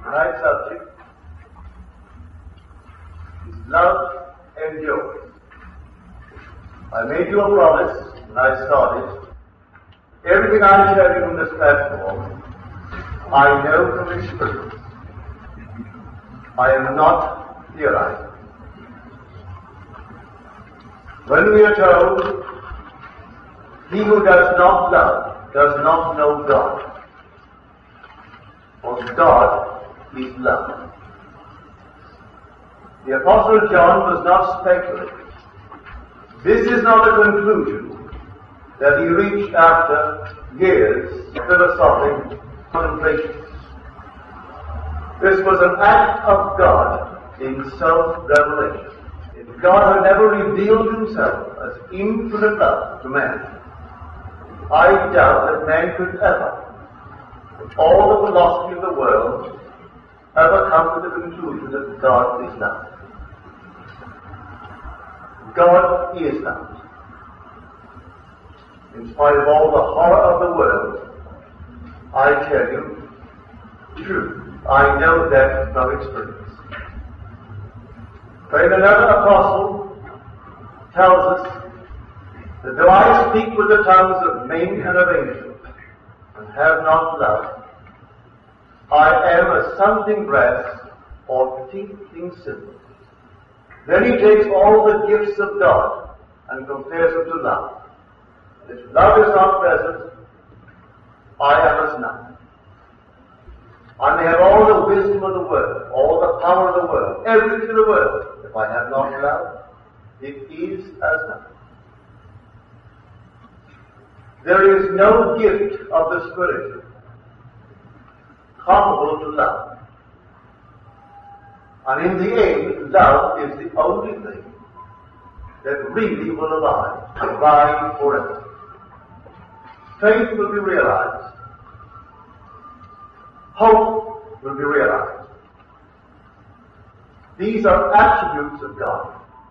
Tonight's subject is love endures. I made you a promise when I started. Everything I tell you on this platform, I know from experience. I am not theorizing. When we are told, he who does not love does not know God, for God is love. The Apostle John was not speculating. This is not a conclusion that he reached after years of philosophic contemplation. This was an act of God in self-revelation. If God had never revealed himself as infinite love to man, I doubt that man could ever, with all the philosophy of the world, ever come to the conclusion that God is love. God is love. In spite of all the horror of the world, I tell you, true. I know that from experience. When another apostle tells us that though I speak with the tongues of men and of angels, and have not love, I am a sounding brass or tinkling cymbal. Then he takes all the gifts of God and compares them to love. If love is not present, I am as nothing. I may have all the wisdom of the world, all the power of the world, everything in the world. If I have not love, it is as nothing. There is no gift of the Spirit comparable to love. And in the end, love is the only thing that really will abide forever. Faith will be realized. Hope will be realized. These are attributes of God.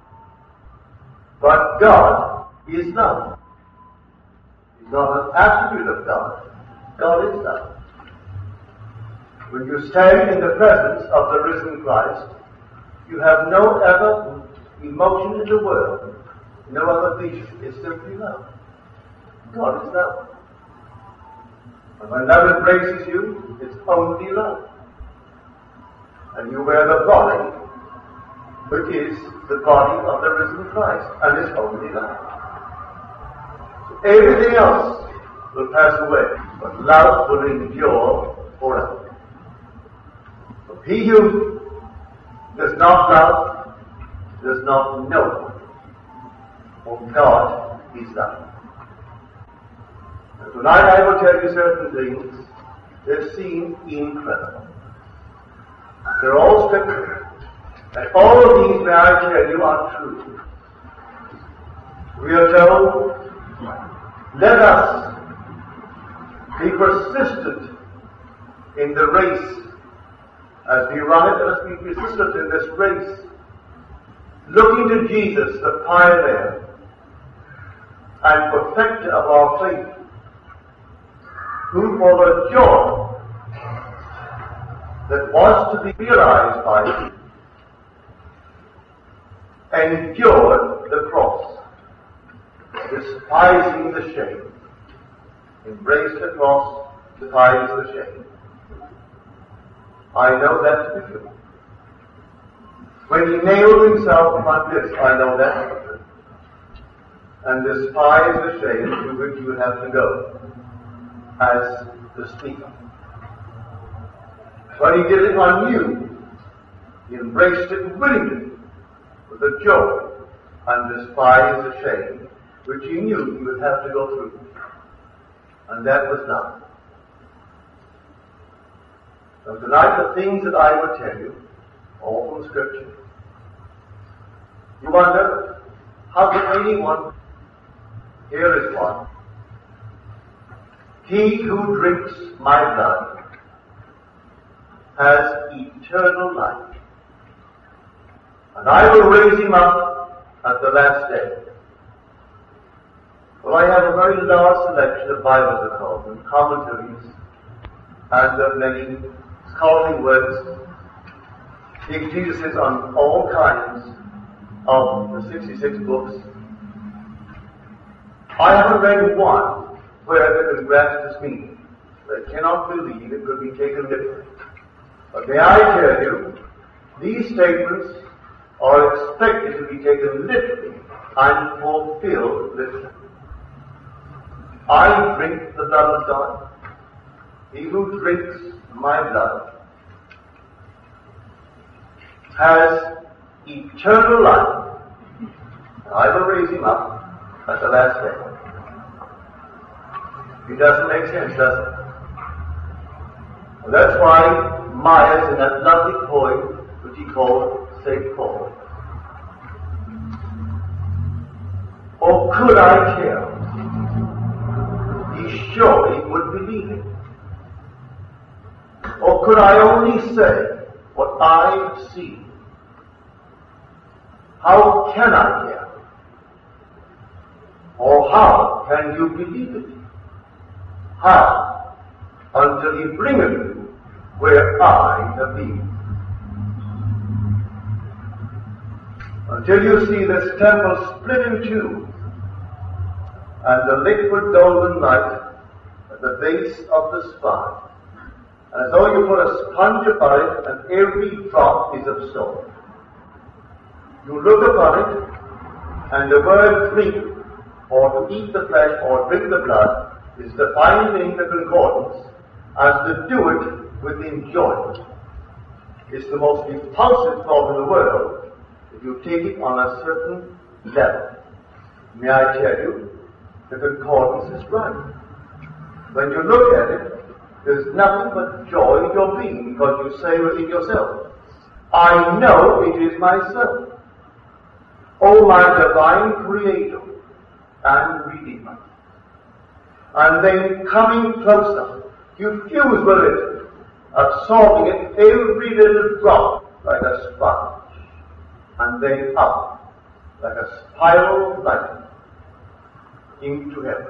But God is love. It's not an attribute of God. God is love. When you stand in the presence of the risen Christ, you have no other emotion in the world, no other vision. It's simply love. God is love. And when love embraces you, it's only love. And you wear the body, which is the body of the risen Christ, and it's only love. So everything else will pass away, but love will endure forever. So he who does not love does not know, for God is love. And tonight I will tell you certain things that seem incredible. They're all scripture. And all of these, may I tell you, are true. We are told, let us be persistent in the race. As we run it, let us be persistent in this race, looking to Jesus, the pioneer and perfecter of our faith, who for the joy that was to be realized by him endured the cross, despising the shame, embraced the cross, despised the shame. I know that to be true. When he nailed himself upon this, I know that to be true. And despised the shame to which you would have to go as the speaker. When he did it on you, he embraced it willingly with a joy and despised the shame which he knew he would have to go through. And that was not. So tonight the things that I will tell you, all from Scripture, you wonder, how can anyone, here is one, he who drinks my blood has eternal life, and I will raise him up at the last day. Well, I have a very large selection of Bible scholars and commentaries and of many scholarly works, exegesis on all kinds of the 66 books. I haven't read one where they can grasp this meaning. They cannot believe it could be taken literally. But may I tell you, these statements are expected to be taken literally and fulfilled literally. I drink the blood of God. He who drinks my blood has eternal life. I will raise him up at the last day. It doesn't make sense, does it? And that's why Myers, in that lovely poem, which he called St. Paul, or could I tell? He surely would believe it. Or could I only say what I see? How can I tell? Or how can you believe it? How? Until he bringeth you where I have been. Until you see this temple split in two, and the liquid golden light at the base of the spine, and as though you put a sponge upon it, and every drop is absorbed. You look upon it, and the word drink, or to eat the flesh, or drink the blood, is defined in the concordance as to do it with enjoyment. It's the most repulsive thought in the world if you take it on a certain level. May I tell you, the concordance is right. When you look at it, there's nothing but joy in your being, because you say within yourself, I know it is myself. O my divine Creator and Redeemer. And then coming closer, you fuse with it, absorbing it every little drop like a sponge, and then up like a spiral of light into heaven.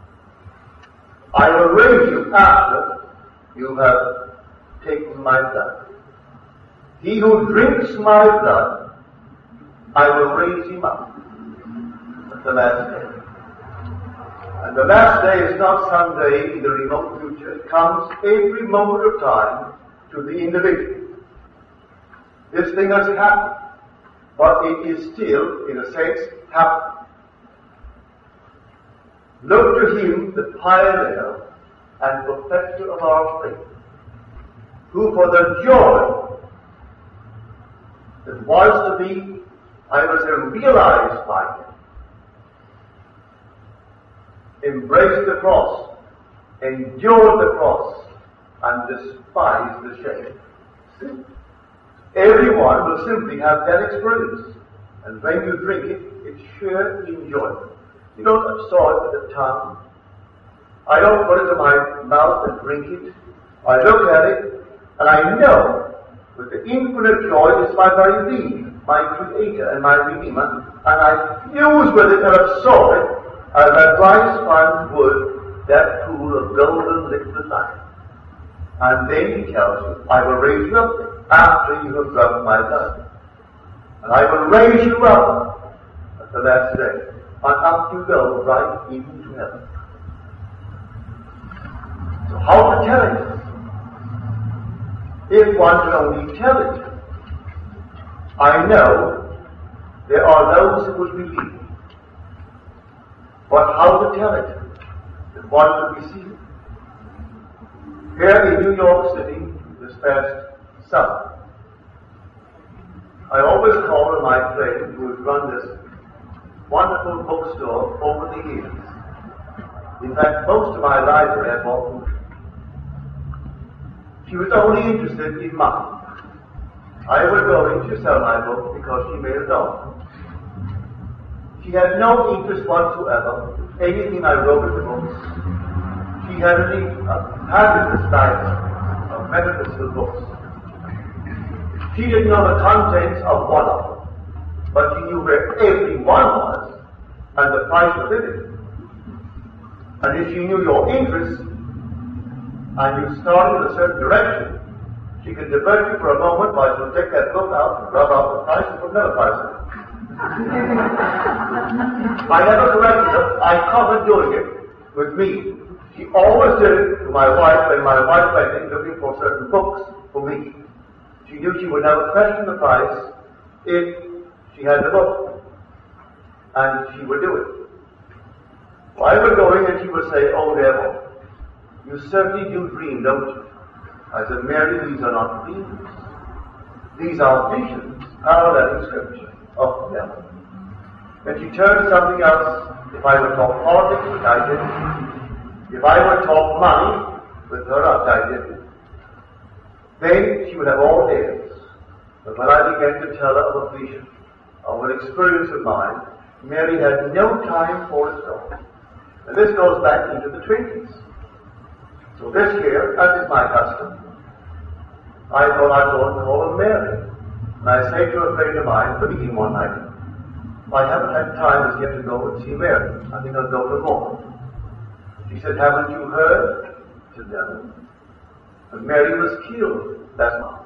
I will raise you after you have taken my blood. He who drinks my blood, I will raise him up at the last day. And the last day is not someday in the remote future. It comes every moment of time to the individual. This thing has happened, but it is still, in a sense, happening. Look to him, the pioneer and perfecter of our faith, who for the joy that was to be, I will say, realized by him, embraced the cross, endured the cross, and despised the shame. Everyone will simply have that experience. And when you drink it, it's sheer enjoyment. You don't absorb it with the tongue. I don't put it to my mouth and drink it. I look at it, and I know with the infinite joy it's my very being, my Creator and my Redeemer, and I fuse with it and absorb it as a dry sponge would that pool of golden liquid light. And then he tells you, I will raise you up after you have drunk my blood. And I will raise you up at the last day. And up you go right into heaven. So how to tell it? If one can only tell it. I know there are those who will believe. But how to tell it? That one will receive it. Here in New York City, this past summer, I always call on my friend who has run this wonderful bookstore over the years. In fact, most of my library I bought from her. She was only interested in money. I was going to sell my book because she made a dollar. She had no interest whatsoever in anything I wrote in the books. She had a fabulous library of metaphysical books. She didn't know the contents of one of them, but she knew where every one was and the price of it. And if she knew your interest and you started in a certain direction, She can divert you for a moment while she'll take that book out and rub out the price and put another price on it. I never corrected her. I caught her doing it with me. She always did it to my wife when my wife went in looking for certain books for me. She knew she would never question the price if she had the book. And she would do it. I would go in and she would say, "Oh, devil, you certainly do dream, don't you?" I said, "Mary, these are not dreams. These are visions, paralleling Scripture of the devil." Then she turned to something else. If I would talk politics, which I didn't. If I would talk money with her, which I didn't. Then she would have all ears. But when I began to tell her of a vision, of an experience of mine, Mary had no time for it at all. And this goes back into the 20s. So this year, as is my custom, I thought I'd go and call her Mary. And I say to a friend of mine at the meeting one night, "I haven't had time as yet to go and see Mary. I think I'll go tomorrow." She said, "Haven't you heard?" I said, "No." And Mary was killed last month.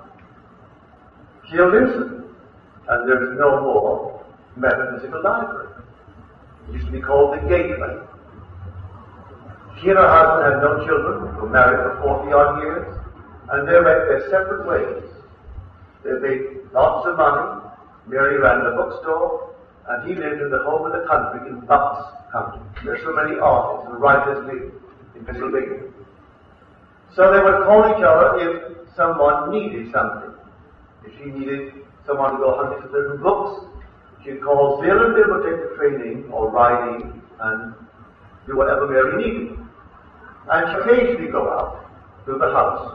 Killed instantly. And there is no more metaphysical library. It used to be called the Gateway. She and her husband had no children, were married for 40-odd years, and they went their separate ways. They made lots of money. Mary ran the bookstore, and he lived in the home of the country in Bucks County. There's so many artists and writers live in Pennsylvania. So they would call each other if someone needed something. If she needed someone to go hunting for certain books, she'd call Bill, and Bill would take the training or riding and do whatever Mary needed. And she'd occasionally go out to the house.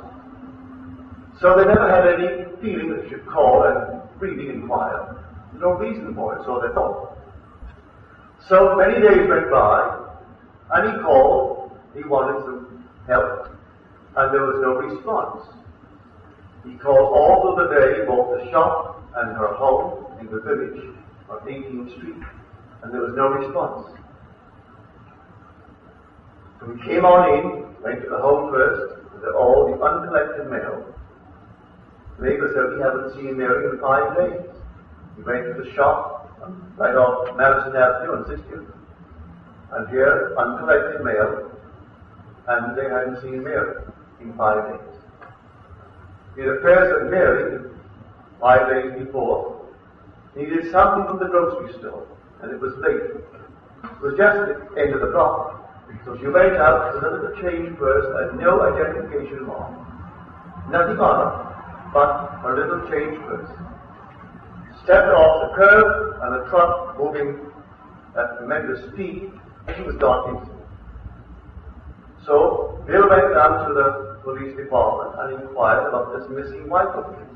So they never had any feeling that she should call and really inquire. There's no reason for it, so they thought. So many days went by, and he called. He wanted some help, and there was no response. He called all through the day, both the shop and her home in the village on 18th Street, and there was no response. So we came on in, went to the home first, with all the uncollected mail. The neighbor said, "We haven't seen Mary in 5 days." We went to the shop, right off Madison Avenue on 60th, and here, uncollected mail, and they hadn't seen Mary in 5 days. It appears that Mary, 5 days before, needed something from the grocery store, and it was late. It was just at the end of the block. So she went out with a little change purse and no identification mark. Nothing on her, but her little change purse. Stepped off the curb, and the truck moving at tremendous speed, she was gone instantly. So Bill went down to the police department and inquired about this missing wife of his.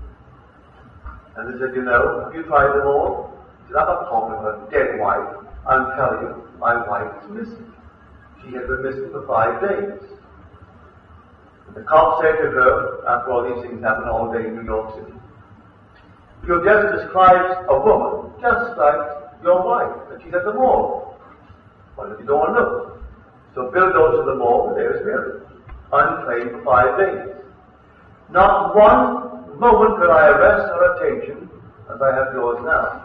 And they said, "You know, have you tried them all?" He said, "I'm not talking about a dead wife. I'm telling you, my wife is missing. She has been missing for 5 days." And the cop said to her, after all these things happen all day in New York City, "You've just described a woman just like your wife, and she's at the morgue. Why don't you go and look?" So Bill goes to the morgue, and there's Mary, unclaimed for 5 days. Not one moment could I arrest her attention as I have yours now.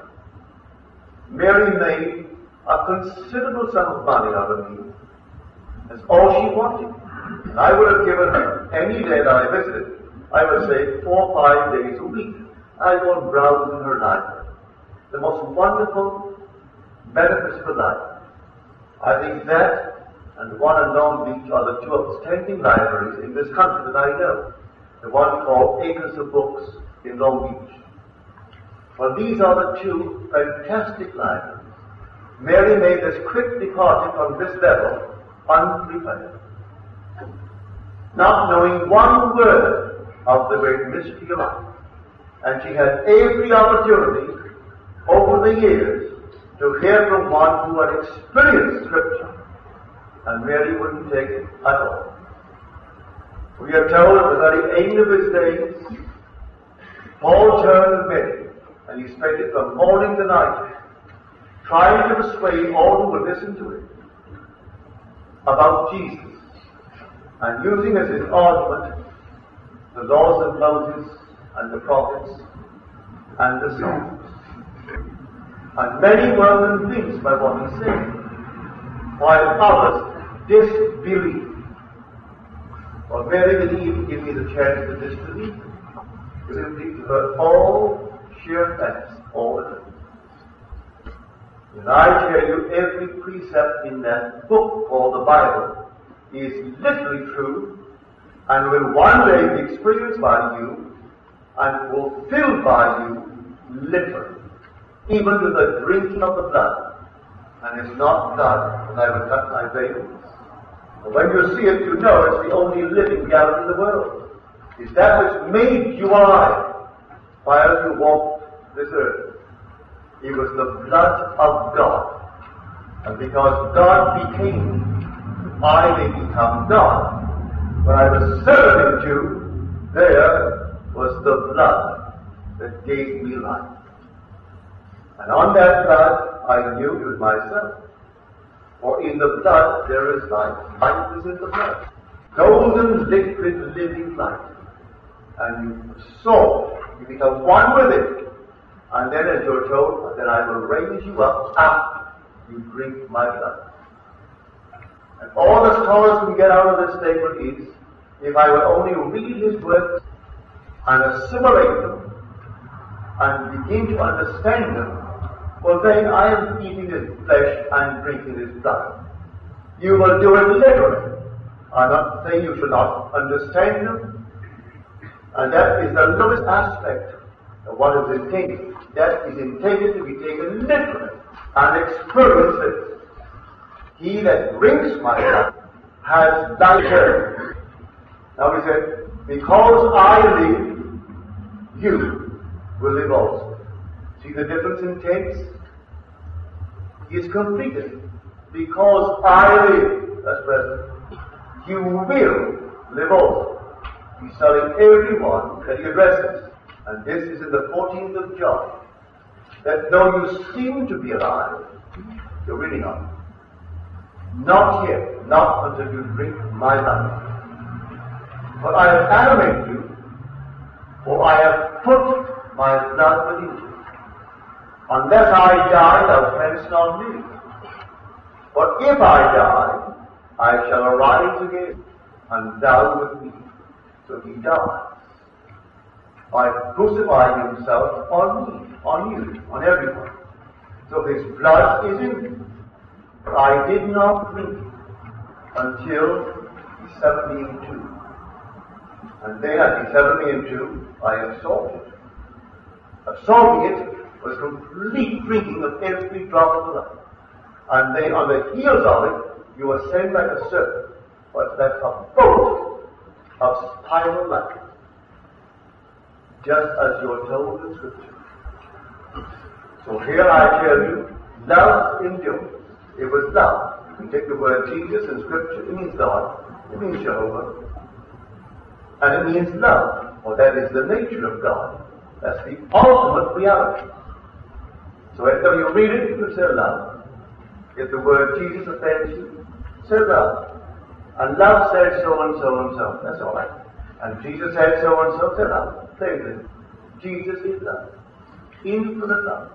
Mary made a considerable sum of money out of me. That's all she wanted. And I would have given her any day that I visited, I would say 4 or 5 days a week. I go and browse in her library. The most wonderful metaphysical library. I think that and the one in Long Beach are the two outstanding libraries in this country that I know. The one called Acres of Books in Long Beach. Well, these are the two fantastic libraries. Mary made this quick departure from this level unprepared, not knowing one word of the great mystery of life. And she had every opportunity over the years to hear from one who had experienced Scripture. And Mary wouldn't take it at all. We are told at the very end of his days, Paul turned to Mary, and he spent it from morning to night, trying to persuade all who would listen to him about Jesus, and using as his argument the laws of Moses and the prophets and the Psalms. And many were convinced by what he said, while others disbelieved. Well, Mary didn't even give me the chance to disbelieve. It simply heard all sheer facts, all the time. And I tell you, every precept in that book called the Bible is literally true and will one day be experienced by you and fulfilled by you literally, even to the drinking of the blood. And it's not blood, and I will cut my veins. But when you see it, you know it's the only living reality in the world. It's that which made you alive while you walked this earth. It was the blood of God. And because God became, I may become God. When I was serving you, there was the blood that gave me life. And on that blood, I knew it was myself. For in the blood there is life. Life is in the blood. Golden, liquid, living life. And you saw, you become one with it. And then as you're told, then I will raise you up after you drink my blood. And all the scholars can get out of this statement is, if I would only read his words and assimilate them and begin to understand them, well then I am eating his flesh and drinking his blood. You will do it literally. I'm not saying you should not understand them. And that is the lowest aspect of what is intended. That is intended to be taken literally and experienced it. He that drinks my blood has life eternal. Now he said, because I live, you will live also. See the difference in tense? He is completed. Because I live, that's present, you will live also. He's telling everyone that he addresses. And this is in the 14th of John. That though you seem to be alive, you're really not. Not yet, not until you drink my life. But I have animated you, for I have put my blood within you. Unless I die, thou canst not live. But if I die, I shall arise again, and thou with me. So he dies by crucifying himself on me, on you, on everyone. So his blood is in me. But I did not drink it until 17:2. And then at 17:2, I absorbed it. Absorbing it was complete drinking of every drop of the life. And then on the heels of it, you ascend like a serpent. But that's a bolt of spiral life. Just as you're told in Scripture. So here I tell you, love endures. It was love. You take the word Jesus in Scripture, it means God, it means Jehovah, and it means love, for that is the nature of God. That's the ultimate reality. So if you read it, you can say love. If the word Jesus offends you, say love. And love says so and so and so. That's all right. And Jesus said so and so, say love. Same thing. Jesus is love. Infinite love.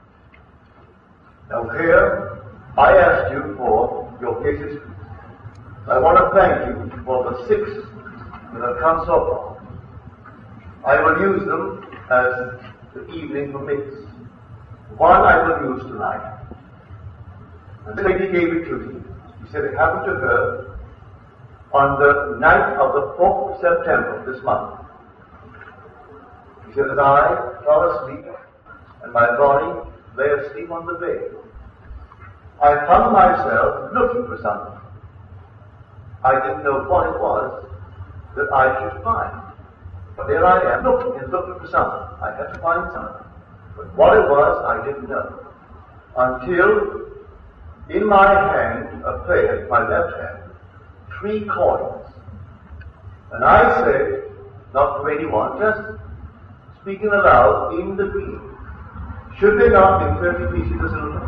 Now here, I asked you for your cases. I want to thank you for the 6 that have come so far. I will use them as the evening permits. One I will use tonight. And the lady gave it to me. She said it happened to her on the night of the 4th of September this month. She said that I fell asleep and my body lay asleep on the bed. I found myself looking for something. I didn't know what it was that I should find. But there I am, looking for something. I had to find something. But what it was, I didn't know. Until in my hand, appeared, my left hand, 3 coins. And I said, not to anyone, just speaking aloud in the dream, should they not be 30 pieces of silver?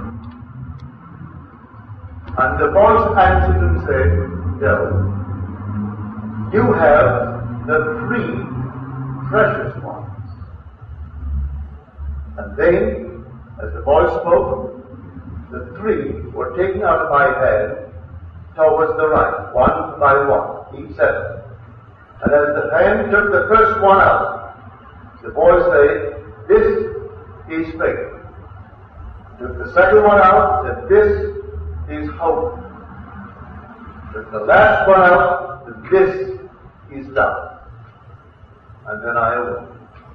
And the voice answered and said, no. You have the 3 precious ones. And then, as the voice spoke, the three were taken out of my hand towards the right, one by one, each seven. And as the hand took the first one out, the voice said, "This is faith." Took the second one out, said, "This is hope." Took the last one out, said, "This is love." And then I awoke.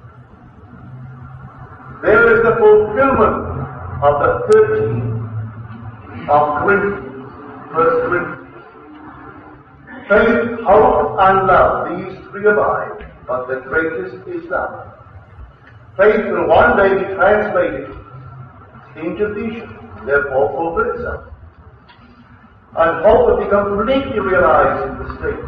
There is the fulfillment of the 13 of Corinthians, 1 Corinthians. Faith, hope, and love, these three abide, but the greatest is love. Faith will one day be translated into vision, therefore fulfill itself. And hope will be completely realized in the state.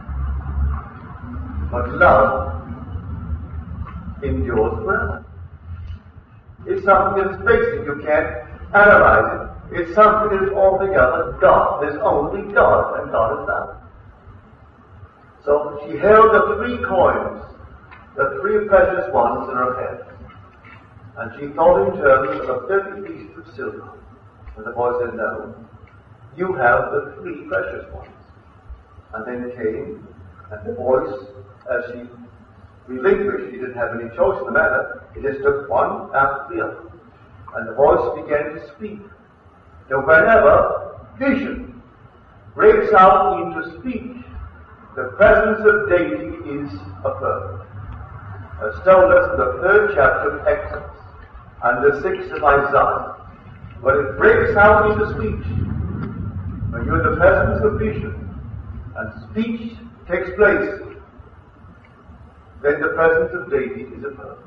But love endures forever. It's something that's basic. You can't analyze it. It's something that is altogether God. There's only God, and God is love. So she held the three coins, the three precious ones in her hand. And she thought in terms of 30 pieces of silver. And the boy said, "No, you have the three precious ones." And then came, and the voice, as she relinquished, she didn't have any choice in the matter, he just took one after the other. And the voice began to speak. So whenever vision breaks out into speech, the presence of deity is affirmed. As told us in the 3rd chapter of Exodus and the 6th of Isaiah, when it breaks out into speech, when you're in the presence of vision and speech takes place, then the presence of deity is affirmed.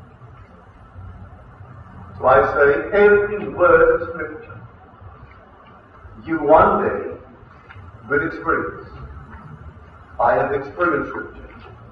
So I say, every word of Scripture you one day will experience. I have experienced Scripture.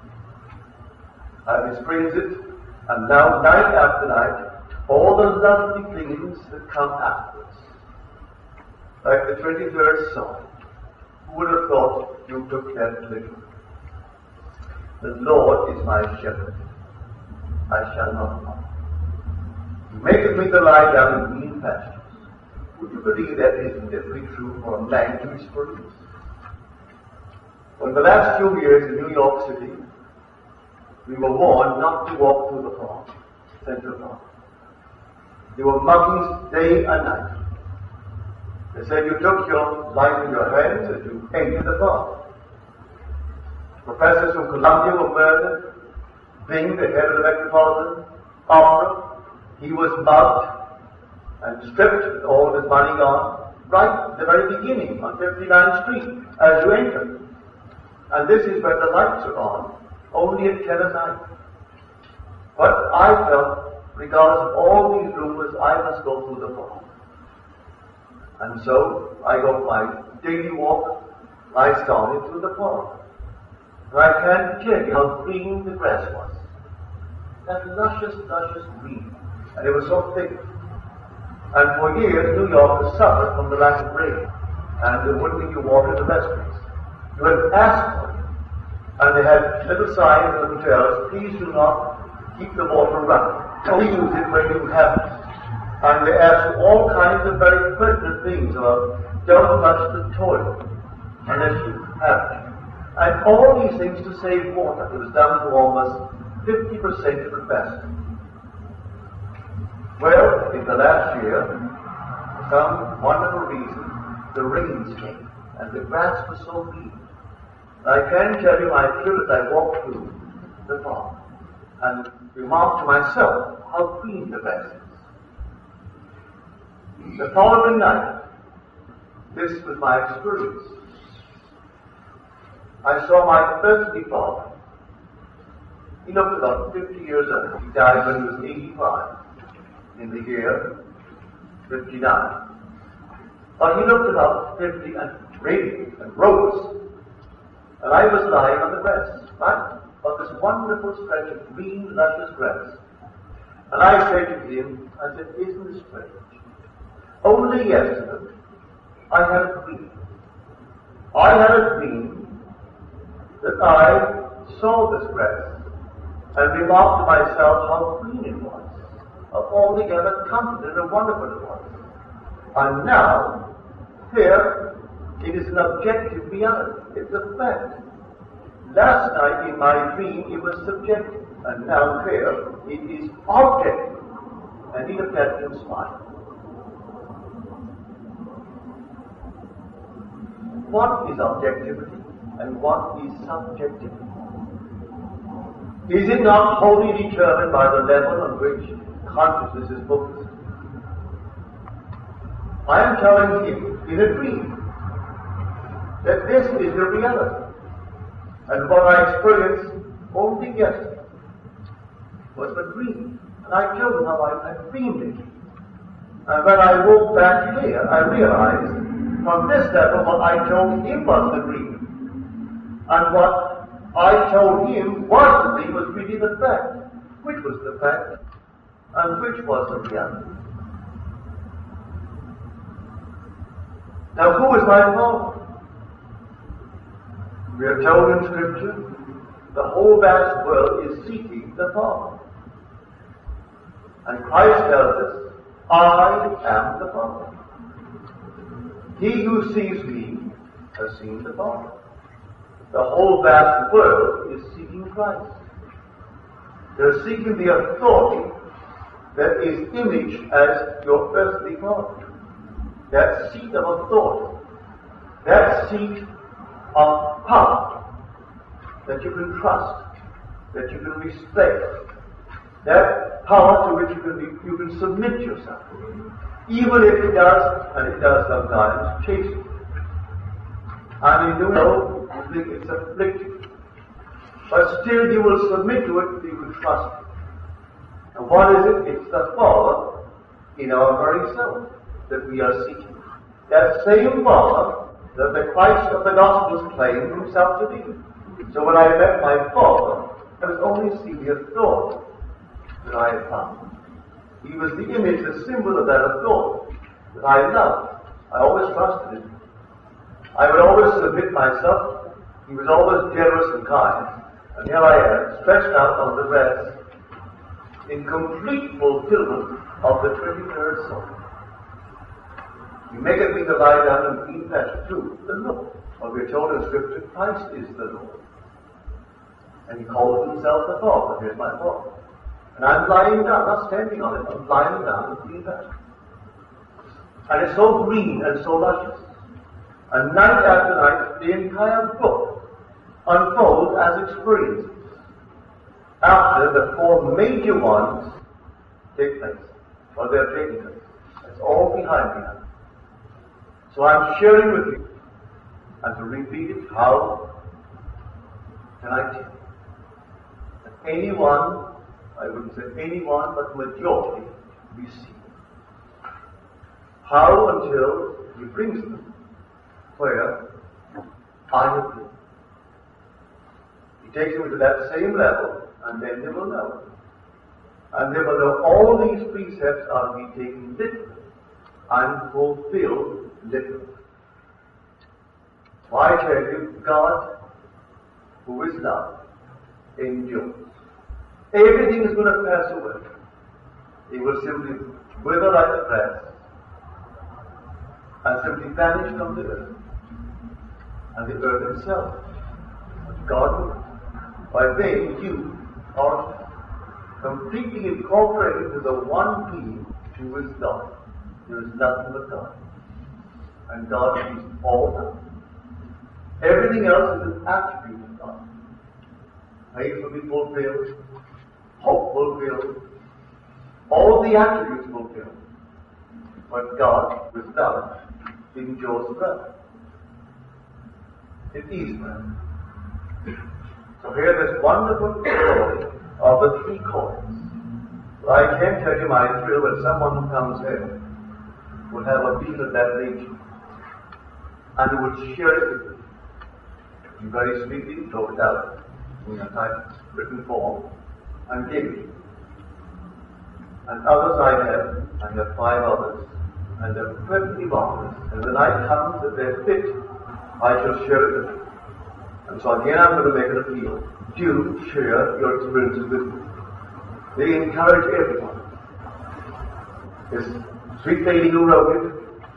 I've experienced it, and now night after night, all the lovely things that come afterwards. Like the 23rd Psalm. Who would have thought you took that literally? The Lord is my shepherd. I shall not want. He maketh me to lie down in green pastures. Would you believe that isn't every true for a man to experience? In the last few years in New York City, we were warned not to walk through the park, Central Park. There were muggings day and night. They said you took your life in your hands and you entered the park. Professors from Columbia were murdered. Bing, the head of the Metropolitan Opera, he was mugged and stripped with all his money gone, right at the very beginning on 59th Street as you enter. And this is where the lights are on, only at 10 at night. But I felt, regardless of all these rumors, I must go through the park. And so I go my daily walk. I started through the park. And I can't tell you how green the grass was. That luscious, luscious green. And it was so thick. And for years, New York has suffered from the lack of rain. And there wouldn't be water in the restaurants. You had asked for it. And they had little signs in the hotels, "Please do not keep the water running. Only use it when you have it." And they asked all kinds of very pertinent things about, "Don't flush the toilet unless you have it." And all these things to save water. It was down to almost 50% of capacity. Well, in the last year, for some wonderful reason, the rains came, and the grass was so green. I can tell you, I feel as I walked through the park and remarked to myself how green the grass is. The following night, this was my experience. I saw my earthly father. He looked about 50 years old. He died when he was 85, in the year 59. But he looked about 50 and radiant and rose. And I was lying on the grass, right? On this wonderful stretch of green, luscious grass. And I said to him, I said, "Isn't this strange? Only yesterday, I had a dream. I had a dream that I saw this grass and remarked to myself how green it was, how altogether comforted and wonderful it was. And now, here, it is an objective reality. It's a fact. Last night in my dream it was subjective, and now here it is objective. And he looked at me and smiled. What is objectivity and what is subjectivity? Is it not wholly determined by the level on which consciousness is focused? I am telling him in a dream that this is the reality. And what I experienced only yesterday was a dream. And I told him how I dreamed it. And when I woke back here, I realized from this level what I told him was the dream. And what I told him was the dream was really the fact. Which was the fact and which was the reality? Now who is my Father? We are told in Scripture, the whole vast world is seeking the Father. And Christ tells us, I am the Father. He who sees me has seen the Father. The whole vast world is seeking Christ. They're seeking the authority that is imaged as your earthly Father. That seat of authority. That seat of power that you can trust, that you can respect, that power to which you can submit yourself, even if it does, and it does sometimes, chase you. And you know you think it's afflictive, but still you will submit to it, you will trust it. And what is it? It's the Father in our very self that we are seeking. That same Father that the Christ of the Gospels claimed himself to be. So when I met my Father, I was only seeing the authority that I had found. He was the image, the symbol of that authority that I loved. I always trusted him. I would always submit myself. He was always generous and kind. And here I am, stretched out on the grass, in complete fulfillment of the 23rd Psalm. You maketh me to lie down in green pasture too. The Lord. Well, we're told in Scripture, Christ is the Lord. And he calls himself the Father. Here's my Father. And I'm lying down, not standing on it, I'm lying down in green pasture. And it's so green and so luscious. And night after night, the entire book unfolds as experiences. After the four major ones take place, or they're taking place. It's all behind me now. So I'm sharing with you, and to repeat it, how can I tell? That anyone, I wouldn't say anyone, but majority, receive. How until he brings them where I have been. He takes them to that same level, and then they will know. And they will know all these precepts are to be taken literally and fulfilled literally. So I tell you, God, who is love, endures. Everything is going to pass away. It will simply wither like the grass and simply vanish from the earth. And the earth itself. God will. By then you are completely incorporated to the one being who is God. There is nothing but God. And God is all that. Everything else is an attribute of God. Faith will be fulfilled, hope fulfilled, all the attributes fulfilled. But God, with love, endures forever. It is forever. So here this wonderful story of the three coins. Well, I can't tell you my thrill when someone who comes here would have a beat of that nature and would share it with me. You very sweetly wrote it out in a typewritten form and gave it. And others I have 5 others, and they're perfectly marvelous. And the night comes that they're fit, I shall share it with you. And so again I'm going to make an appeal. Do share your experiences with me. They encourage everyone. This sweet lady who wrote it,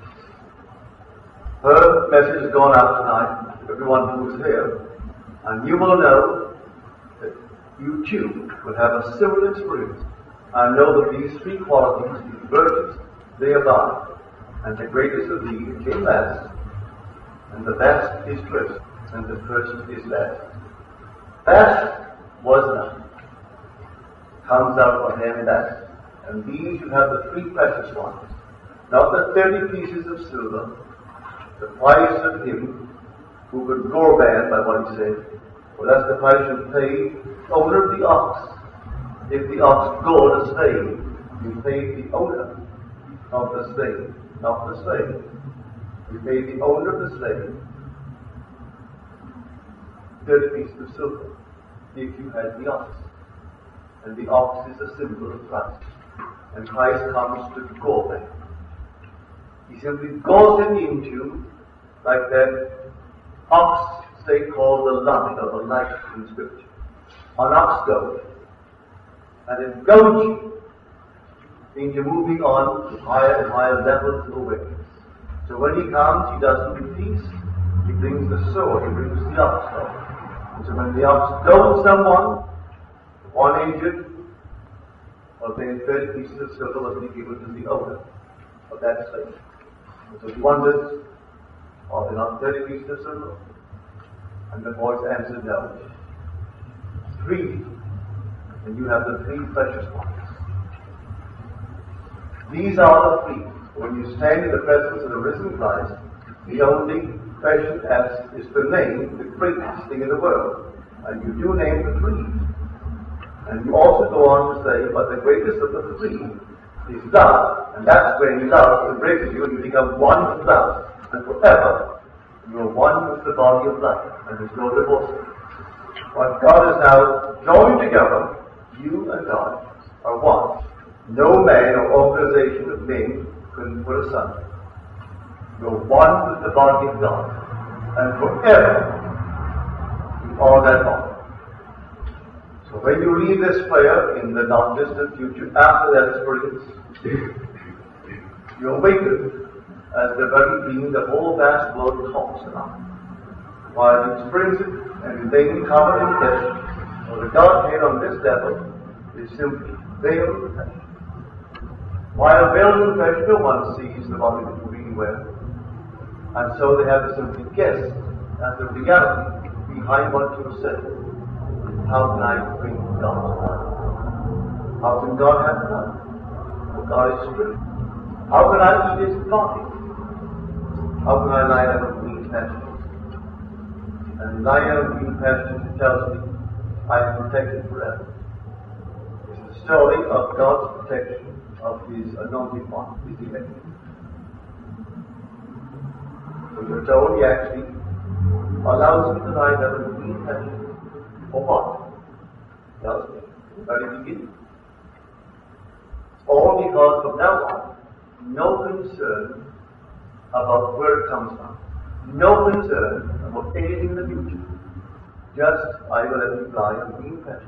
her message has gone out tonight to everyone who is here, and you will know that you too will have a similar experience. I know that these three qualities, these virtues, they abide, and the greatest of these came last, and the best is first, and the first is last. Last was none. Comes out for him last. And these you have the three precious ones. Not the 30 pieces of silver, the price of him who could gore man by what he said. For that's the price you pay, owner of the ox. If the ox gored a slave, you paid the owner of the slave, not the slave. You paid the owner of the slave 30 pieces of silver if you had the ox. And the ox is a symbol of Christ. And Christ comes to gore them. He simply goes them into, like that ox, say, called the line or the light in Scripture. An ox goad. And it goads you into moving on to higher and higher levels of awareness. So when he comes, he doesn't do peace. He brings the sword, he brings the ox goad. And so when the ox goads someone, one injured, or then 30 pieces of silver was to be given to the owner of that slave. And so he wonders, are there not 30 pieces of silver? And the voice answered, no. 3. And you have the 3 precious ones. These are the 3. When you stand in the presence of the risen Christ, the only question asked is to name the greatest thing in the world. And you do name the 3. And you also go on to say, but the greatest of the 3 is love. And that's when love embraces you and you become one with love. And forever, you are one with the body of life. And there's no divorce. What God has now joined together, you and God are one. No man or organization of men can put asunder. You're one with the body of God. And forever, you are that one. So when you read this prayer in the not-distant future, after that experience, you awaken as the very being the whole vast world talks about. While you experience it and then covered in flesh, or the Godhead on this level is simply veiled in flesh. While veiled in flesh, no one sees the body really well. And so they have to simply guess at the reality behind what you said. How can I bring God's blood? How can God have blood? For God is spirit. How can I eat His body? How can I lie down on green pastures? And lying down on green pastures, it tells me I am protected forever. It's the story of God's protection of His anointed one, His elect. So you're told He actually allows me to lie down on green pastures. For what? Tells me. The very beginning. All because from now on, no concern about where it comes from. No concern about anything in the future. Just, I will let you fly on green pastures.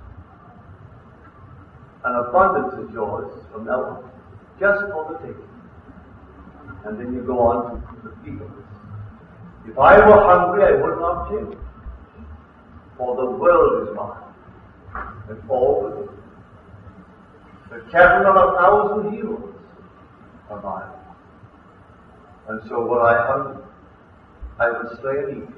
An abundance of joys from now on. Just for the taking. And then you go on to the people. If I were hungry, I would not tell you. For the world is mine, and all the good. The cattle on 1,000 hills are mine. And so were I hungry, I would slay and eat.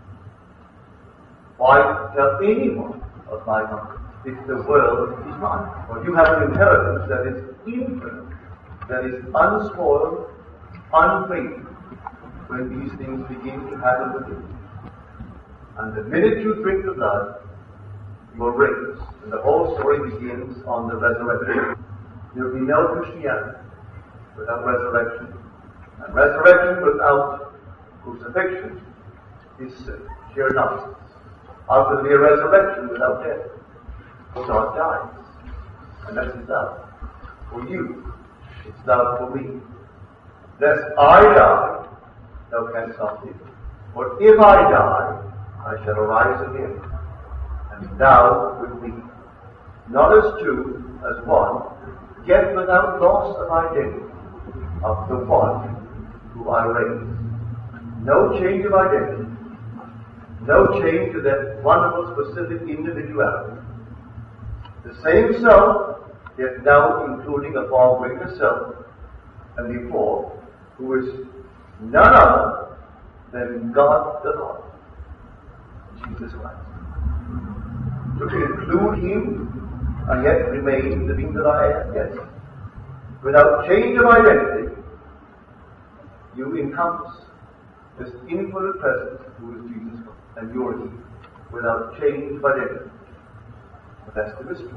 Why tell anyone of my hunger if the world is mine? For you have an inheritance that is infinite, that is unspoiled, unfading, when these things begin to happen with you. And the minute you drink the blood, you are raised. And the whole story begins on the resurrection. There will be no Christianity without resurrection. And resurrection without crucifixion is sheer nonsense. How can there be a resurrection without death? God dies. And that's His love. For you, it's love for me. Lest I die, thou canst not live. For if I die, I shall arise again, and thou with me, not as two, as one, yet without loss of identity of the one who I raise. No change of identity, no change to that wonderful specific individuality. The same self, yet now including a far greater self than before, who is none other than God the Lord, Jesus Christ. To include him and yet remain the being that I am, yes. Without change of identity, you encompass this infinite presence who is Jesus Christ, and you're he, without change of identity. But that's the mystery.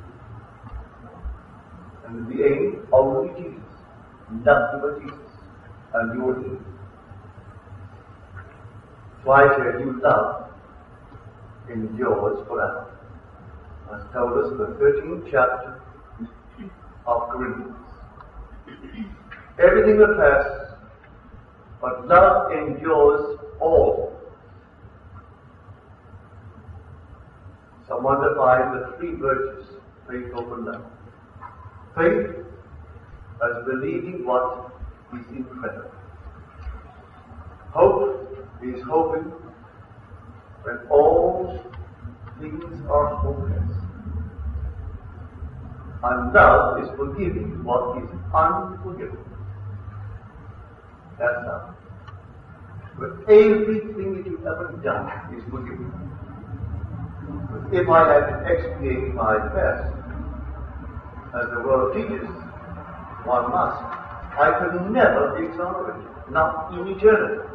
And the aim, only Jesus, nothing but Jesus, and you're he. So I tell you, love endures forever. As told us in the 13th chapter of Corinthians. Everything will pass, but love endures all. Someone defined the three virtues, faith, hope, and love. Faith as believing what is incredible. Hope is hoping when all things are hopeless. And love is forgiving what is unforgivable. That's love. But everything that you've ever done is forgiven. But if I had to expiate my past, as the world teaches, one must, I could never be exonerated, not in eternity.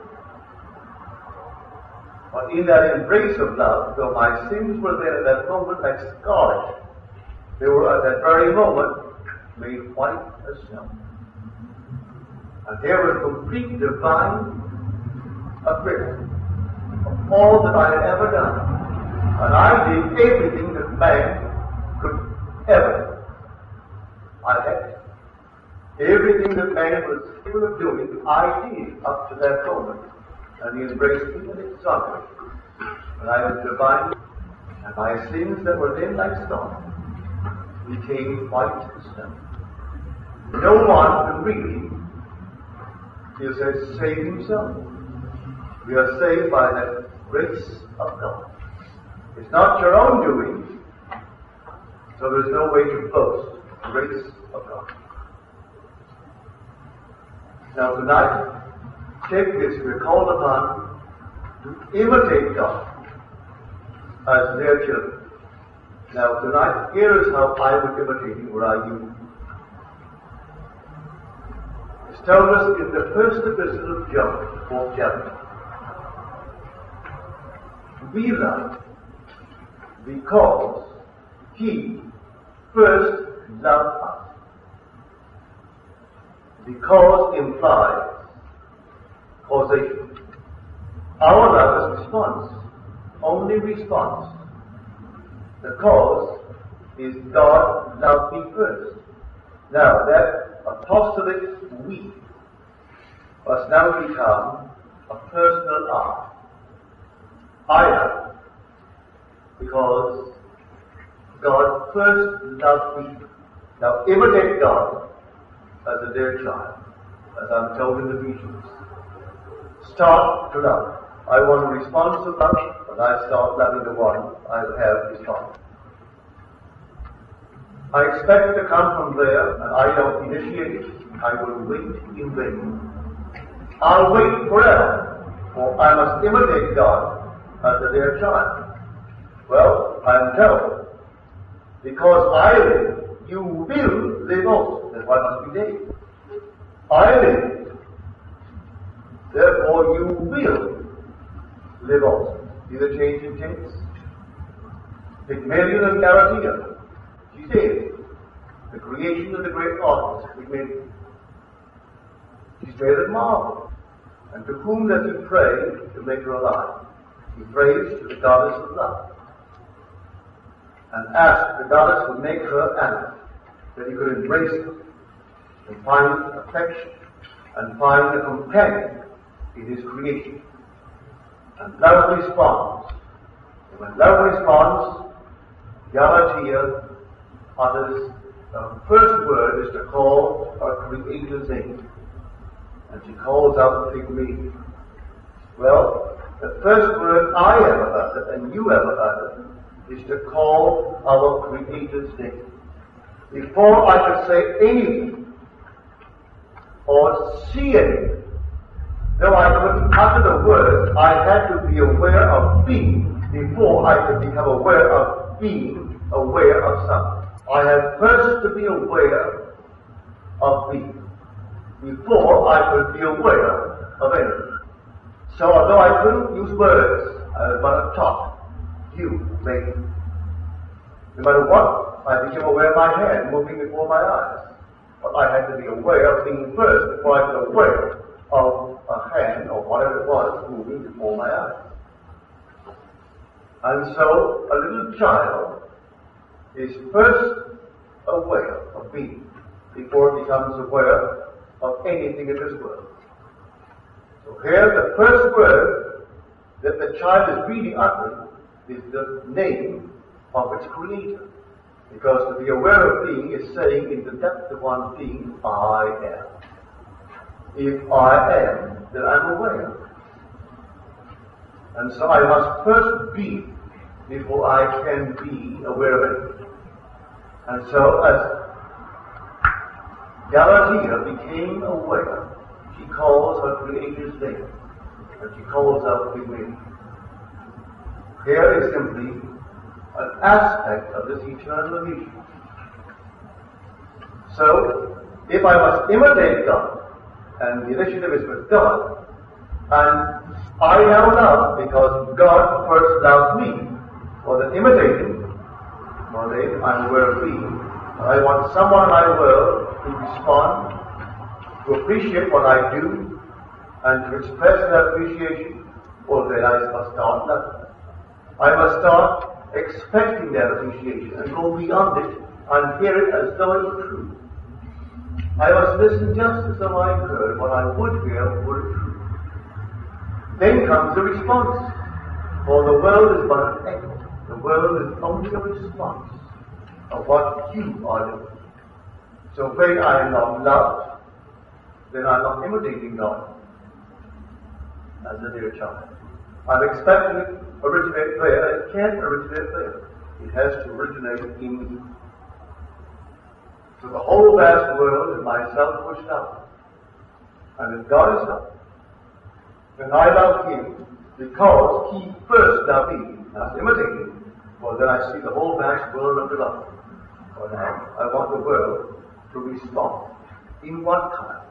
But in that embrace of love, though my sins were there at that moment like scarlet, they were at that very moment made white as snow. And there was complete divine acquittal of all that I had ever done. And I did everything that man could ever. I had. Everything that man was capable of doing, I did up to that moment. And he embraced me and exonerated me. And I was divine, and my sins that were then like stone became white as snow. No one can really, he says, save himself. We are saved by the grace of God. It's not your own doing, so there's no way to boast. Grace of God. Now tonight, take this, we're called upon to imitate God as their children. Now tonight, here is how I would imitate him, were I you. It's told us in the first epistle of John, 4th chapter. We love because he first loved us. Because implies causation. Our love is response, only response. The cause is God loved me first. Now that apostolic we must now become a personal I. I love because God first loved me. Now imitate God as a dear child, as I'm told in the Ephesians. Start to love. I want a response to love, and I start loving the one I have responded. I expect to come from there, and I don't initiate it. I will wait in vain. I'll wait forever, for I must imitate God as a dear child. Well, I am told, because I live, you will live also. That's why I must be dead. I live, therefore you will live also. See the change in tense? Pygmalion and Galatea. She said, the creation of the great artist, Pygmalion. She said it marveled. And to whom does he pray to make her alive? He prays to the goddess of love. And asked the goddess to make her animate, that he could embrace her and find affection and find a companion in his creation. And love responds When love responds, Galatea utters the first word is to call her Creator's name. And she calls out Pygmy. Well, the first word I ever uttered, and you ever uttered, is to call our Creator's name. Before I could say anything, or see anything, though I couldn't utter the words, I had to be aware of being before I could become aware of being aware of something. I had first to be aware of being before I could be aware of anything. So although I couldn't use words, I was but a talk. You, me. No matter what, I became aware of my hand moving before my eyes. But I had to be aware of being first before I could be aware of a hand or whatever it was moving before my eyes. And so a little child is first aware of being before it becomes aware of anything in this world. So here the first word that the child is really uttering is the name of its Creator. Because to be aware of being is saying in the depth of one's being, I am. If I am, then I'm aware. And so I must first be before I can be aware of anything. And so as Galatea became aware, she calls her Creator's name, and she calls out Pygmy. Here is simply an aspect of this eternal vision. So, if I must imitate God, and the initiative is with God, and I now love because God first loved me, well then imitating, well then I'm aware of being. I want someone in my world to respond, to appreciate what I do, and to express that appreciation, well then I must start loving. I must start expecting that appreciation and go beyond it and hear it as though it were true. I must listen just as though I heard what I would hear were it true. Then comes the response. For the world is but an echo. The world is only a response of what you are doing. So when I am not loved, then I'm not imitating God as a dear child. I'm expecting it to originate there, and it can't originate there. It has to originate in me. So the whole vast world is myself pushed out. And if God is love, then I love Him because He first loved me. Not imitating Him. Well, then I see the whole vast world of love. Well, now I want the world to respond. In what kind?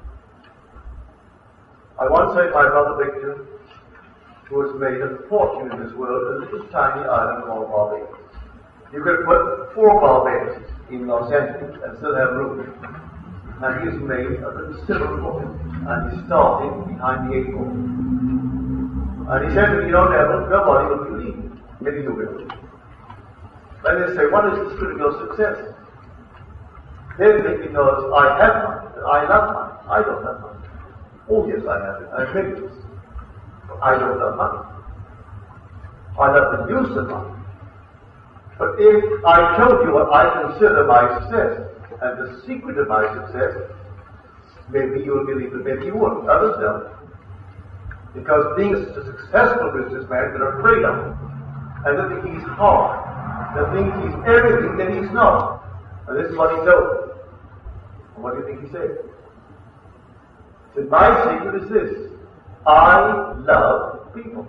I once heard my brother Victor, who has made a fortune in this world, a little tiny island called Barbados. You could put 4 Barbados in Los Angeles and still have room. And he has made a considerable fortune. And he's starting behind the 8 ball. And he said, if you don't have it, nobody will believe it. Maybe you will. Then they say, what is the secret of your success? They think because I have money, that I love money. I don't have money. Oh yes, I have it. I admit this. I don't love money. I love the use of money. But if I told you what I consider my success, and the secret of my success, maybe you will believe it, maybe you won't. Others don't. Because being a successful businessman, they're afraid of him. And they think he's hard. They think he's everything that he's not. And this is what he told. And what do you think he said? He said, my secret is this. I love people.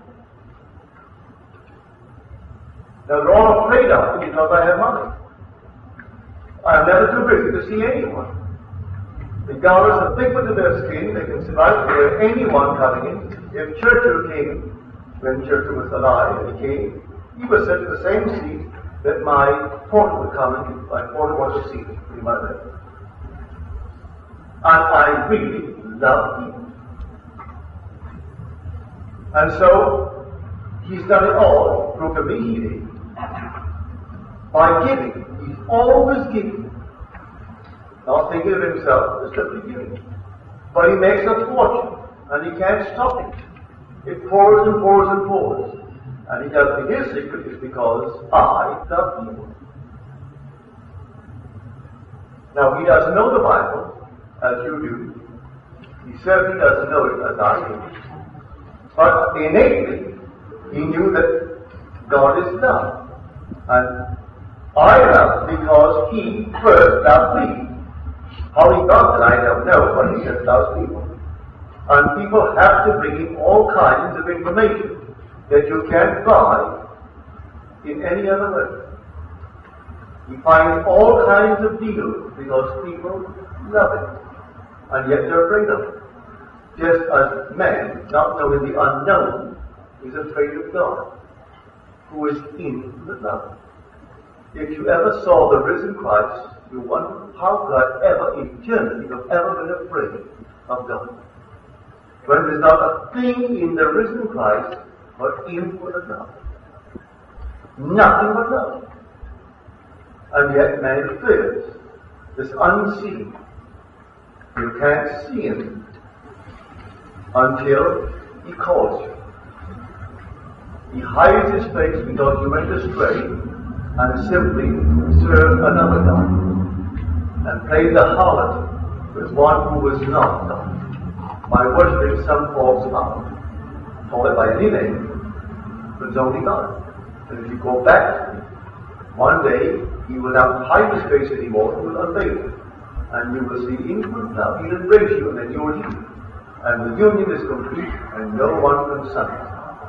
Now they're all afraid of me because I have money. I'm never too busy to see anyone. Regardless of thick with their skin, they can survive to hear anyone coming in. If Churchill came, when Churchill was alive and he came, he was set to the same seat that my porter would come in. My porter was a seat in my bed. And I really love people. And so, he's done it all through community. By giving. He's always giving. Not thinking of himself, just simply giving. But he makes a fortune, and he can't stop it. It pours and pours and pours. And he tells me his secret is because I love you. Now, he doesn't know the Bible as you do. He certainly doesn't know it as I do. But innately, he knew that God is love. And I love because he first loved me. How he got that, I don't know, but he just loves people. And people have to bring him all kinds of information that you can't buy in any other way. He finds all kinds of deals because people love it, and yet they're afraid of it. Just as man, not knowing the unknown, is afraid of God, who is infinite love. If you ever saw the risen Christ, you wonder how God ever in eternity have ever been afraid of God. When there's not a thing in the risen Christ but infinite love. Nothing but love. And yet man fears this unseen. You can't see him until he calls you. He hides his face because you went astray and simply served another God and played the harlot with one who was not God by worshipping some false power. Call it by any name, but it's only God. And if you go back, one day he will not hide his face anymore, he will unveil it. And you will see infinite love. He'll embrace you and then you will leave. And the union is complete and no one can sever.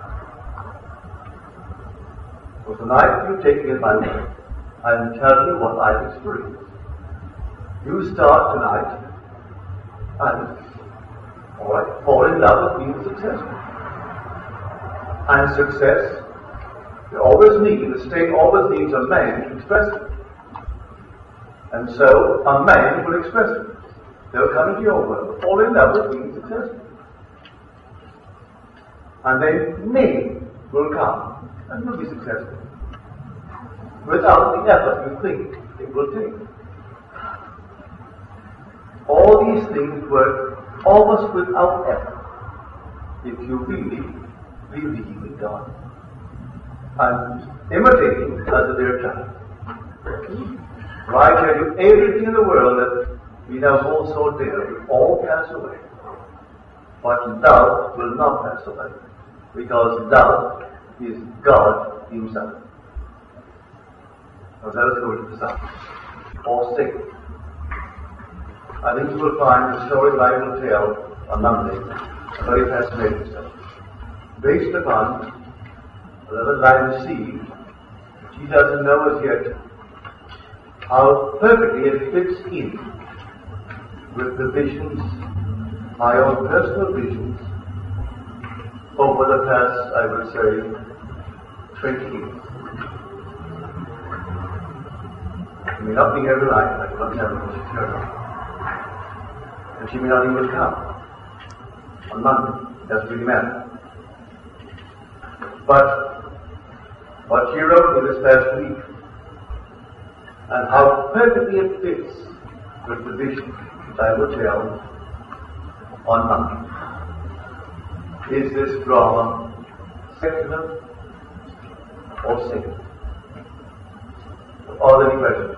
So tonight you take me in my hand and tell you what I've experienced. You start tonight and fall in love with being successful. And success, the state always needs a man to express it. And so a man will express it. They'll come into your world, fall in love with being successful. And then men will come and you'll be successful. Without the effort you think it will take. All these things work almost without effort if you really believe in God and imitating as a dear child. For I tell you, everything in the world that we now hold so dear will all pass away. But love will not pass away, because love is God Himself. Now let us go to the psalm. Or sing. I think you will find the story that I will tell on Monday, a very fascinating story, based upon a little lime seed, which he doesn't know as yet how perfectly it fits in with the visions, my own personal visions, over the past, I would say, 20 years. She may not be here tonight, I cannot tell her she's here now. And she may not even come on Monday. It doesn't really matter. But what she wrote me this past week, and how perfectly it fits with the vision which I will tell on Monday. Is this drama secular or sacred? Are there any questions?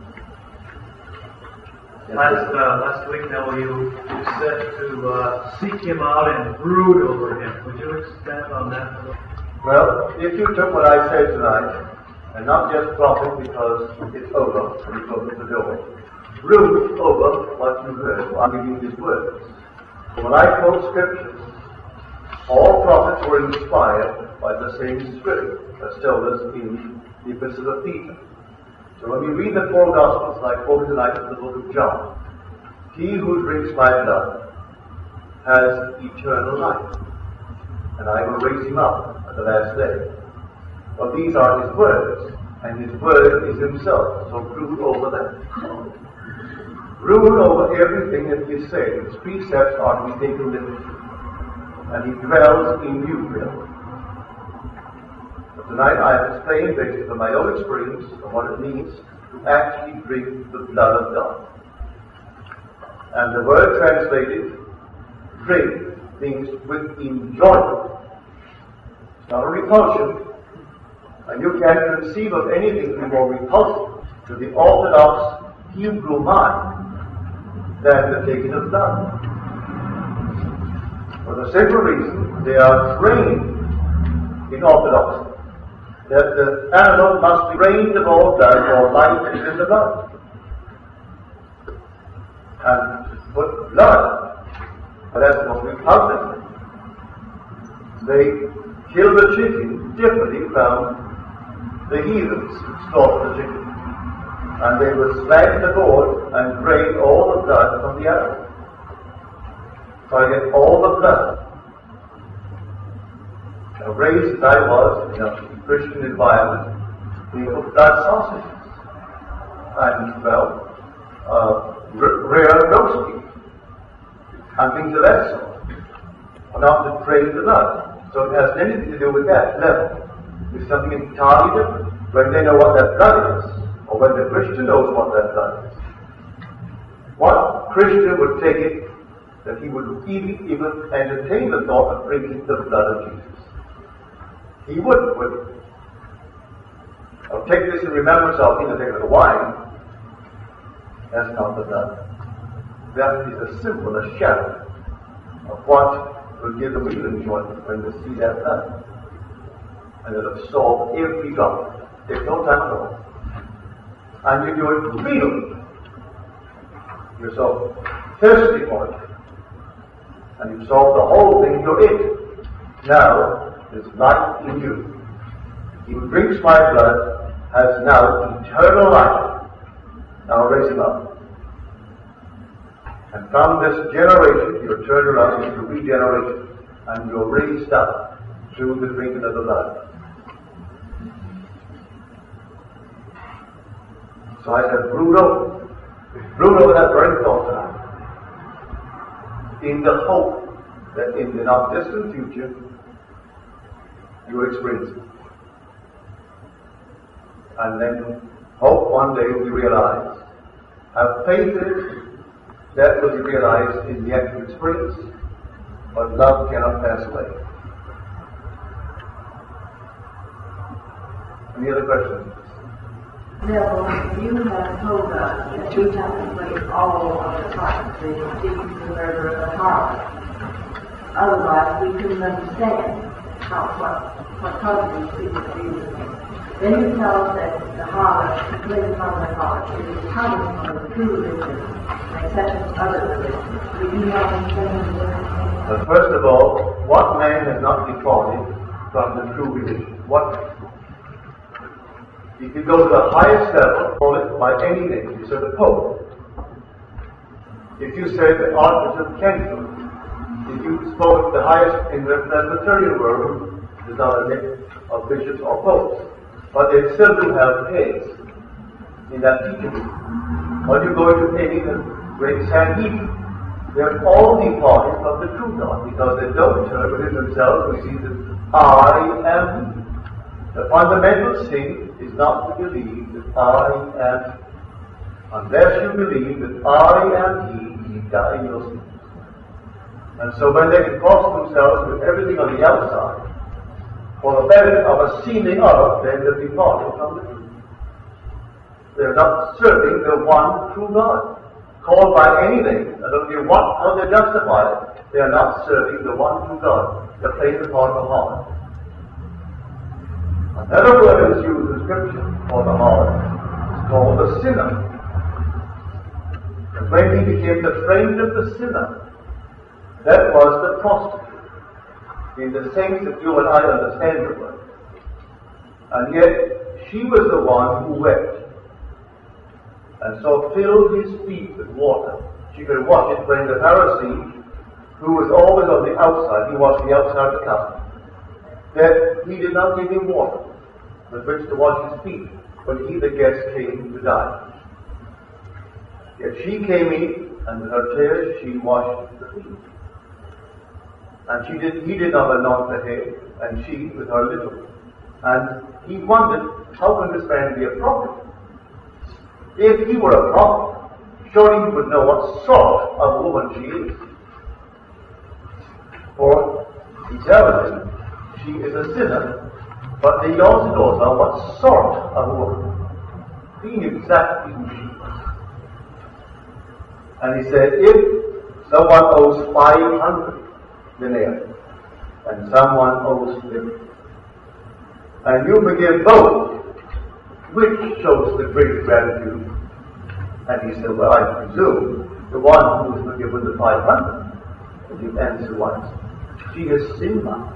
Last week, now you said to seek him out and brood over him. Would you expand on that? Well, if you took what I said tonight, and not just drop it because it's over and you close the door, brood over what you heard. I'll give you these words. When I quote scriptures, all prophets were inspired by the same Spirit as told us in the Epistle of Peter. So when we read the four Gospels, like quoted tonight in the book of John, he who drinks my blood has eternal life, and I will raise him up at the last day. Well, these are his words, and his word is himself, so brood over that. Brood over everything that he said. His precepts are to be taken literally, and he dwells in you, really. Tonight I have explained, based on my own experience, of what it means to actually drink the blood of God. And the word translated, drink, means with enjoyment. It's not a repulsion, And you can't conceive of anything more repulsive to the Orthodox Hebrew mind than the taking of blood. For the simple reason they are trained in Orthodoxy that the animal must be drained of all blood, or life is in the blood. And put blood, but that's what we publish. They kill the chicken differently from the heathens who slaughter the chicken. And they will slag the board and drain all the blood from the animal. So I get all the blood. Now, raised as I was in a Christian environment, we put blood sausages and, rare roast beef and things of that sort. Not to drain the blood. So it has anything to do with that level. It's something entirely different. When they know what that blood is, or when the Christian knows what that blood is. What Christian would take it that he would even entertain the thought of drinking the blood of Jesus? He wouldn't, would he? I'll take this in remembrance of him and take a little wine. That's not the blood. That is a symbol, a shadow of what will give the real enjoyment when they see that blood. And it'll absorb every drop. It takes no time at all. And you do it freely. You're so thirsty for it. And you absorb the whole thing, you're it. Now, there's life in you. He who drinks my blood has now eternal life. Now raise him up. And from this generation, you're turned around into regeneration. And you're raised up through the drinking of the blood. So I said, brood over that very thought tonight. In the hope that in the not distant future, you experience it. And then hope one day we realize, have faith in it, that will be realized in the actual experience, but love cannot pass away. Any other questions? Neville, you have told us that we contemplate all of the parts, the thief, the murderer, the harlot. Otherwise, we couldn't understand what causes these people to do this. Then you tell us that the harlot, the clean from the harlot, is coming from the true religion, except other religions. Would you not understand that? First of all, what man has not departed from the true religion? What man? If you go to the highest level, call it by any name. You say the Pope. If you say the Archbishop of Canterbury, if you spoke the highest in the Presbyterian world, there's not a name of bishops or popes, but they still do have heads in that teaching. Or you go to any great Sanhedrin, they're all departed from the true God because they don't turn within themselves to see that I am He. The fundamental sin is not to believe that I am He. Unless you believe that I am He, you die in your sins. And so when they can cross themselves with everything on the outside, for the benefit of a seeming other, then they're departing from the truth. They're not serving the one true God. Called by any name, I don't care how they justify it, they are not serving the one true God. They're playing the part of the harlot. Another word is used in Scripture for the harlot. It's called the sinner. And when he became the friend of the sinner, that was the prostitute, in the sense that you and I understand the word. And yet, she was the one who wept, and so filled his feet with water. She could wash it when the Pharisee, who was always on the outside, he washed the outside of the cup, that he did not give him water with which to wash his feet when he, the guest, came to dine. Yet she came in, and with her tears she washed the feet. And he did not anoint the head, and she with her little. And he wondered, how can this man be a prophet? If he were a prophet, surely he would know what sort of woman she is. For he tells him, she is a sinner, But he also knows her what sort of woman. He knew exactly who she was. And he said, if someone owes 500 denarii and someone owes 50, and you forgive both, which shows the great gratitude? And he said, well, I presume the one who is forgiven the 500. And the answer was, she has sinned much,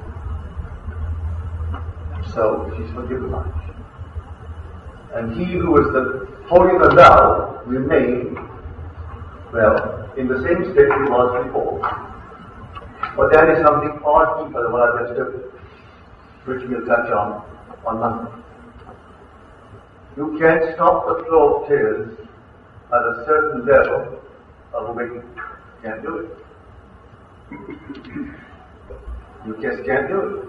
so she's forgiven much. And he who is the holier now remained, well, in the same state he was before. But there is something far deeper than what I just told you, which we'll touch on Monday. You can't stop the flow of tears at a certain level of awakening. You can't do it. You just can't do it.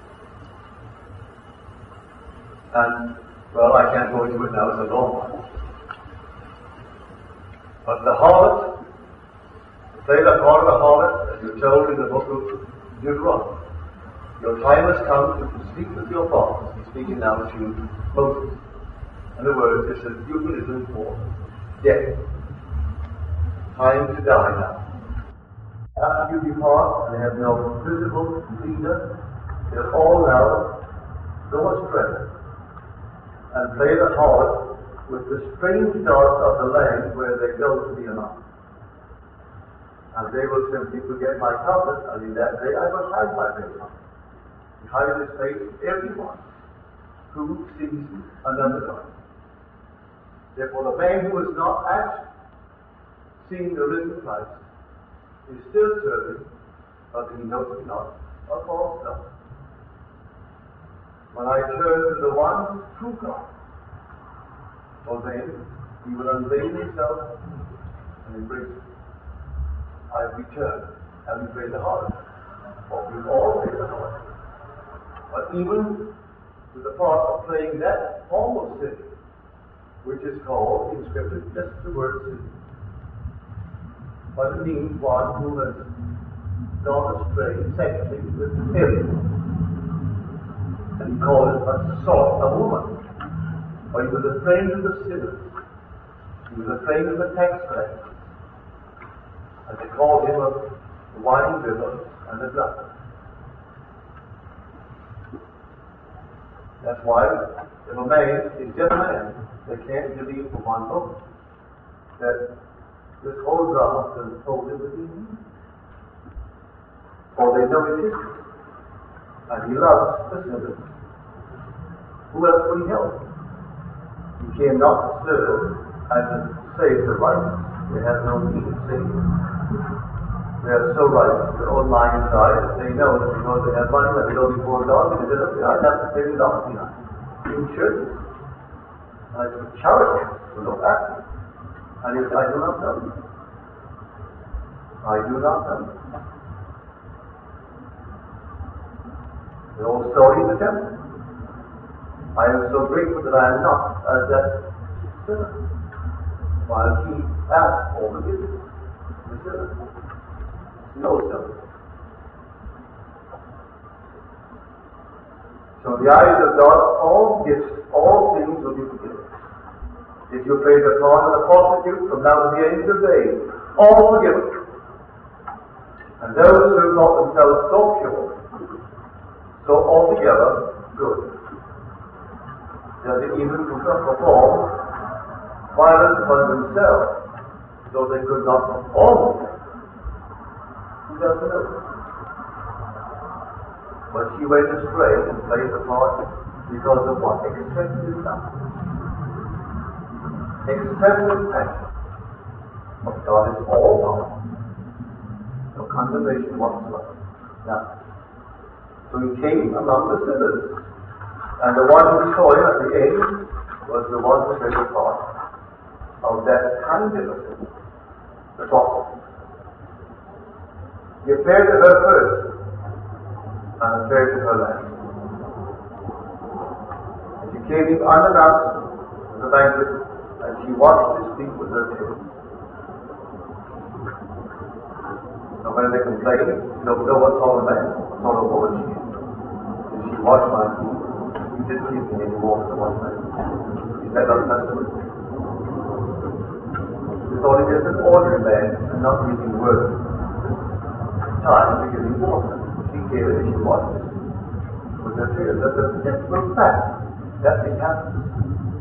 And, well, I can't go into it now, it's a long one. But the harlot, play the part of the harlot, as you're told in the book of Deuteronomy. Your time has come to speak with your fathers. He's speaking now to Moses. In other words, it's a euphemism for death. Time to die now. After you depart and have no visible leader, they'll all now go astray and play the harlot with the strange gods of the land where they go to be among. And they will simply forget my covenant, and in that day I will hide my face from them. Hide his face from everyone who sees another God. Therefore, the man who is not actually seeing the risen Christ is still serving, but he knows it not, a false God. When I turn to the one true God, for then he will unveil himself and embrace it. I return and we play the harlot, for we all play the harlot. But even to the part of playing that form of sin, which is called in Scripture just the word sin. But it means one who has gone astray sexually with everyone. And he called it a sort of woman. For he was a friend of the sinners. He was a friend of the tax collectors. And they called him a wine bibber and a drunkard. That's why if a man is just a man, they can't believe for one moment that this whole drama is unfolded within him. For they know his history. And he loves the sinners. Who else will he help? He came not to serve and to save the righteous. They have no need of saving. They are so righteous, their own mind inside, that they know that because they have money, when they go before God, they can just say, I have to pay the dollars behind. In churches. And I took charity to look after. And he said, I do not know you. I do not know you. The old story in the temple. I am so grateful that I am not as that sinner. While he asked for forgiveness, the sinner. No sinner. So in the eyes of God, all gifts, all things will be forgiven. If you play the part of the prostitute from now to the end of days, all forgiven. And those who thought themselves so pure, so altogether good, that they even perform violence upon themselves, though they could not perform it. Who doesn't know? But she went astray and played the part because of what? Excessive love. Excessive passion. But God is all powerful. No condemnation whatsoever. Now, so he came among the sinners. And the one who saw him at the end was the one who played the part of that kind of sin, the prostitute. He appeared to her first and appeared to her last. And she came in unannounced to the banquet, and she washed his feet with her tears. So when they complained, no one saw a man, saw a woman, she washed my feet. didn't give me any water at one time. Is that not customary? We thought he was an ordinary man and not using words. Time to give him water. She gave it and she washed it. Was that clear? That's a simple fact. That it happens.